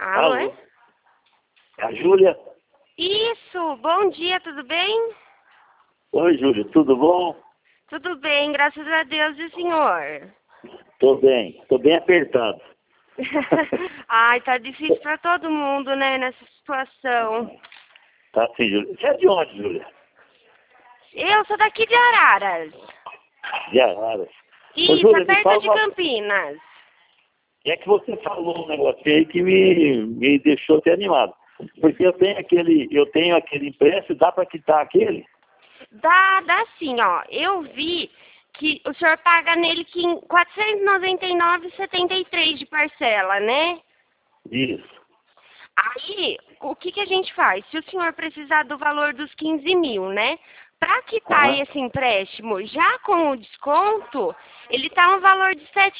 Alô? Alô? É a Júlia? Isso, bom dia, tudo bem? Oi, Júlia, tudo bom? Tudo bem, graças a Deus e o senhor? Tô bem apertado. Ai, tá difícil pra todo mundo, né, nessa situação. Tá sim, Júlia. Você é de onde, Júlia? Eu sou daqui de Araras. De Araras. Ô, Isso, Júlia, é me perto fala de uma... Campinas. É que você falou um negócio aí que me deixou até animado. Porque eu tenho aquele empréstimo, dá para quitar aquele? Dá sim, ó. Eu vi que o senhor paga nele R$ 499,73 de parcela, né? Isso. Aí, o que a gente faz? Se o senhor precisar do valor dos 15 mil, né? Para quitar Aham. esse empréstimo, já com o desconto, ele está no valor de R$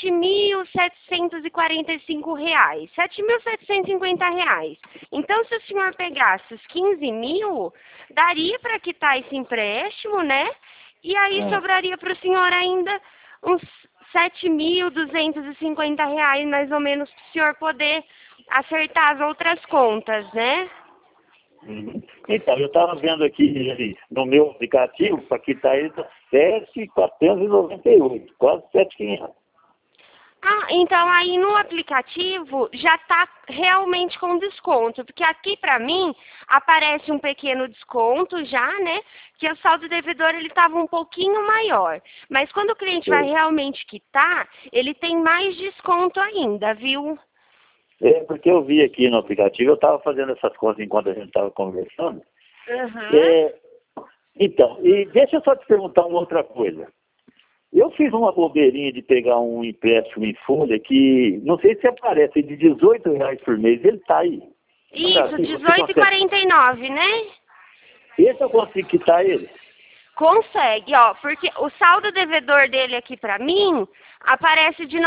7.745, R$ 7.750. Então, se o senhor pegasse os 15 mil, daria para quitar esse empréstimo, né? E aí Ah. sobraria para o senhor ainda uns R$ 7.250, mais ou menos, para o senhor poder acertar as outras contas, né? Uhum. Então, eu estava vendo aqui no meu aplicativo, para quitar ele, tá 7.498, quase 7.500. Ah, então aí no aplicativo já está realmente com desconto, porque aqui para mim aparece um pequeno desconto já, né? Que o saldo devedor ele estava um pouquinho maior. Mas quando o cliente vai realmente quitar, ele tem mais desconto ainda, viu? É, porque eu vi aqui no aplicativo, eu estava fazendo essas contas enquanto a gente estava conversando. Uhum. É, então, e deixa eu só te perguntar uma outra coisa. Eu fiz uma bobeirinha de pegar um empréstimo em folha que, não sei se aparece, de R$ 18 por mês, ele está aí. Tá, Isso, assim, você consegue, 18,49, né? esse eu consigo quitar ele? Consegue, ó, porque o saldo devedor dele aqui para mim aparece de R$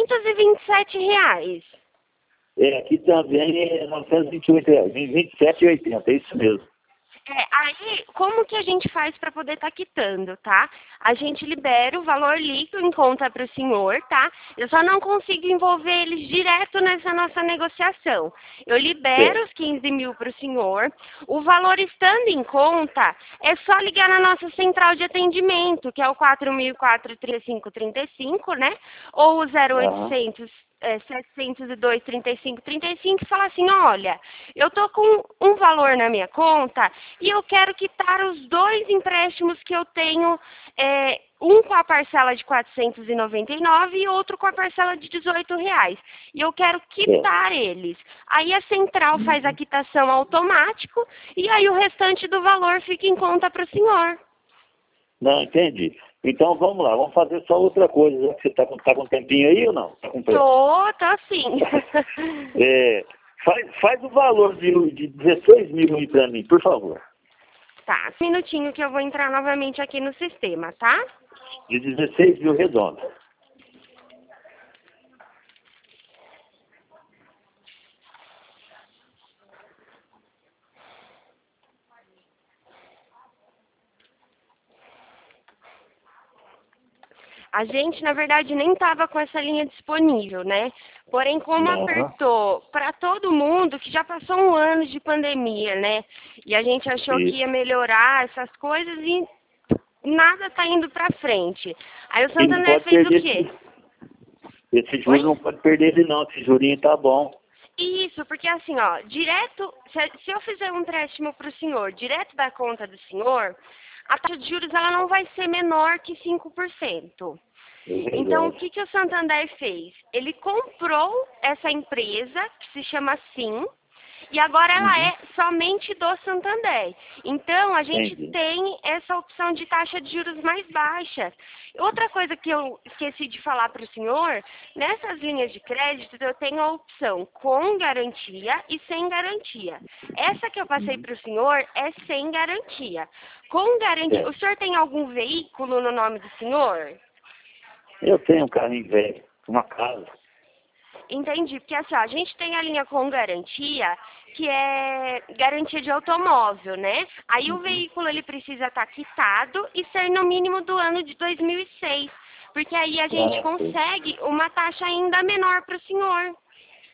927. É, aqui também é R$ 928, 27,80, é isso mesmo. Aí, como que a gente faz para poder estar quitando, tá? A gente libera o valor líquido em conta para o senhor, tá? Eu só não consigo envolver eles direto nessa nossa negociação. Eu libero Certo. os 15 mil para o senhor. O valor estando em conta, é só ligar na nossa central de atendimento, que é o 4004-3535, né? Ou o Aham. 0800 702, 35, e fala assim, olha, eu tô com um valor na minha conta e eu quero quitar os dois empréstimos que eu tenho, um com a parcela de 499 e outro com a parcela de R$ 18. E eu quero Certo. quitar eles. Aí a central faz a quitação automático e aí o restante do valor fica em conta para o senhor. Não, entendi. Então vamos lá, vamos fazer só outra coisa. Já que você tá com tempinho aí ou não? Tá com pressa? Tô sim. É, faz o valor de 16 mil aí para mim, por favor. Tá, um minutinho que eu vou entrar novamente aqui no sistema, tá? De 16 mil redondo. A gente, na verdade, nem estava com essa linha disponível, né? Porém, como Aham. apertou para todo mundo, que já passou um ano de pandemia, né? E a gente achou que ia Isso. melhorar essas coisas e nada tá indo para frente. Aí o E não Santander pode fez o perder quê? esse Oi? juro, não pode perder ele não. Esse jurinho tá bom. Isso, porque assim, ó, direto, se eu fizer um empréstimo para o senhor, direto da conta do senhor, a taxa de juros ela não vai ser menor que 5%. É Então, o verdade. que o Santander fez? Ele comprou essa empresa, que se chama SIM, e agora ela Uhum. é somente do Santander. Então, a gente Entendi. tem essa opção de taxa de juros mais baixa. Outra coisa que eu esqueci de falar para o senhor, nessas linhas de crédito eu tenho a opção com garantia e sem garantia. Essa que eu passei Uhum. para o senhor é sem garantia. Com garantia, o Certo. senhor tem algum veículo no nome do senhor? Eu tenho um carrinho velho, uma casa. Entendi, porque assim, ó, a gente tem a linha com garantia, que é garantia de automóvel, né? Aí o Uhum. veículo ele precisa estar quitado e ser no mínimo do ano de 2006, porque aí a gente Ah, sei. consegue uma taxa ainda menor para o senhor.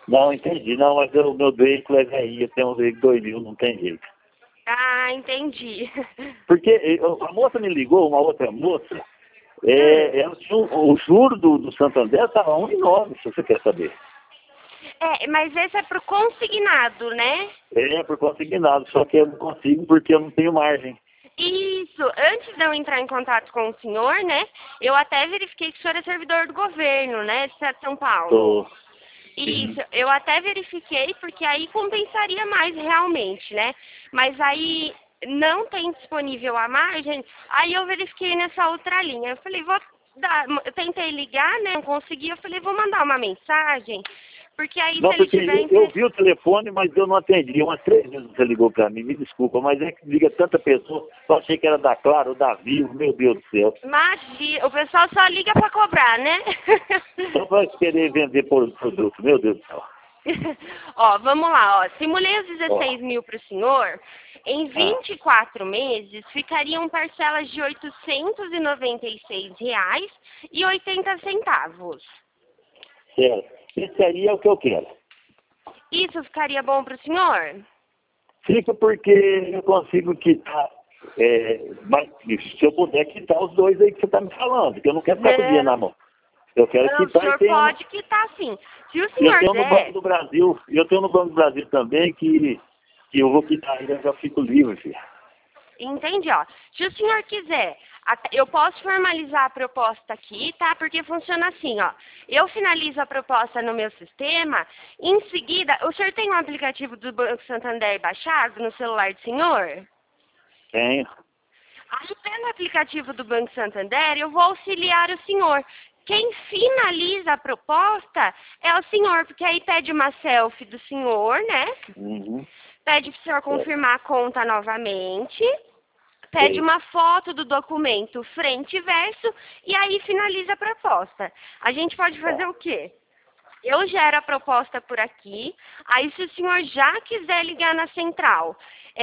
Não, entendi. Não, mas o meu veículo é velhinho, eu tenho um veículo 2000, não tem jeito. Ah, entendi. Porque a moça me ligou, uma outra moça, ela tinha o juro do Santander estava 1,9, se você quer saber. Mas esse é pro consignado, né? É, por consignado, só que eu não consigo porque eu não tenho margem. Isso, antes de eu entrar em contato com o senhor, né, eu até verifiquei que o senhor é servidor do governo, né, de Estado de São Paulo. Tô. Isso, eu até verifiquei, porque aí compensaria mais realmente, né, mas aí não tem disponível a margem, aí eu verifiquei nessa outra linha, eu falei, eu tentei ligar, né, não consegui, eu falei, vou mandar uma mensagem, porque aí Não, se ele porque tiver... eu vi o telefone, mas eu não atendi. Umas 3 vezes você ligou para mim, me desculpa, mas é que liga tanta pessoa, só achei que era da Claro, da Vivo, meu Deus do céu. Imagina, o pessoal só liga para cobrar, né? Só para querer vender produto, meu Deus do céu. Ó, vamos lá, ó. Simulei os 16 mil para o senhor. Em 24 meses, ficariam parcelas de R$ 896,80. Certo. Esse aí é o que eu quero. Isso ficaria bom para o senhor? Fica porque eu consigo quitar, mas se eu puder quitar os dois aí que você está me falando, que eu não quero ficar com o dinheiro na mão. Eu quero Não, quitar o senhor pode quitar sim. Se o senhor eu tenho no der... Banco do Brasil, eu tenho no Banco do Brasil também que eu vou quitar ainda, eu já fico livre, filho. Entendi, ó. Se o senhor quiser, eu posso formalizar a proposta aqui, tá? Porque funciona assim, ó. Eu finalizo a proposta no meu sistema, em seguida, o senhor tem um aplicativo do Banco Santander baixado no celular do senhor? Tenho. Aí, pelo aplicativo do Banco Santander, eu vou auxiliar o senhor. Quem finaliza a proposta é o senhor, porque aí pede uma selfie do senhor, né? Uhum. Pede para o senhor confirmar a conta novamente. Pede uma foto do documento frente e verso e aí finaliza a proposta. A gente pode fazer o quê? Eu gero a proposta por aqui, aí se o senhor já quiser ligar na central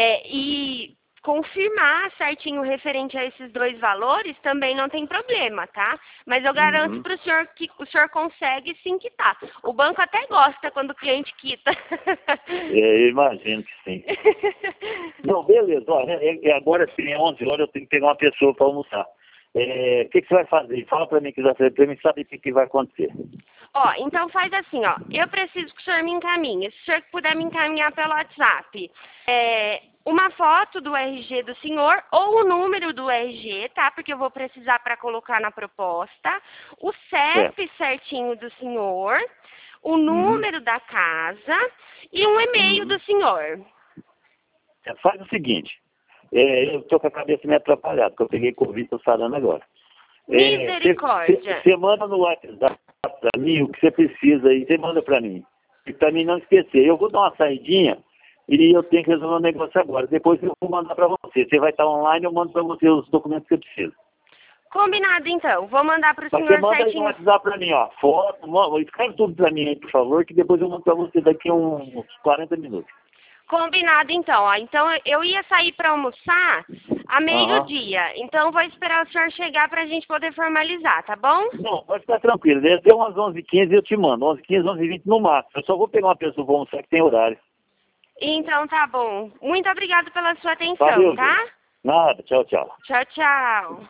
e confirmar certinho referente a esses dois valores, também não tem problema, tá? Mas eu garanto para o senhor que o senhor consegue sim quitar. O banco até gosta quando o cliente quita. Eu imagino que sim. Não, beleza. Olha, agora sim, é 11 horas, eu tenho que pegar uma pessoa para almoçar. O que você vai fazer? Fala para mim que já sei, para mim saber o que vai acontecer. Ó, então faz assim, ó. Eu preciso que o senhor me encaminhe. Se o senhor puder me encaminhar pelo WhatsApp, uma foto do RG do senhor ou o número do RG, tá? Porque eu vou precisar para colocar na proposta. O CEP certinho do senhor, o número da casa e um e-mail do senhor. Faz o seguinte. Eu estou com a cabeça meio atrapalhada, porque eu peguei Covid, estou sarando agora. Misericórdia. Você manda no WhatsApp para mim o que você precisa aí, você manda para mim. E para mim não esquecer. Eu vou dar uma saidinha e eu tenho que resolver um negócio agora. Depois eu vou mandar para você. Você vai estar online, eu mando para você os documentos que você precisa. Combinado, então. Vou mandar para o senhor Você manda aí no certinho. WhatsApp para mim, ó. Foto, escreve tudo para mim aí, por favor, que depois eu mando para você daqui a uns 40 minutos. Combinado, então. Ó. Então, eu ia sair para almoçar a meio-dia. Então, vou esperar o senhor chegar para a gente poder formalizar, tá bom? Não, pode ficar tranquilo. Deu umas 11h15 e eu te mando. 11h15, 11h20 no máximo. Eu só vou pegar uma pessoa para almoçar que tem horário. Então, tá bom. Muito obrigada pela sua atenção, Valeu, tá? gente. Nada. Tchau, tchau. Tchau, tchau.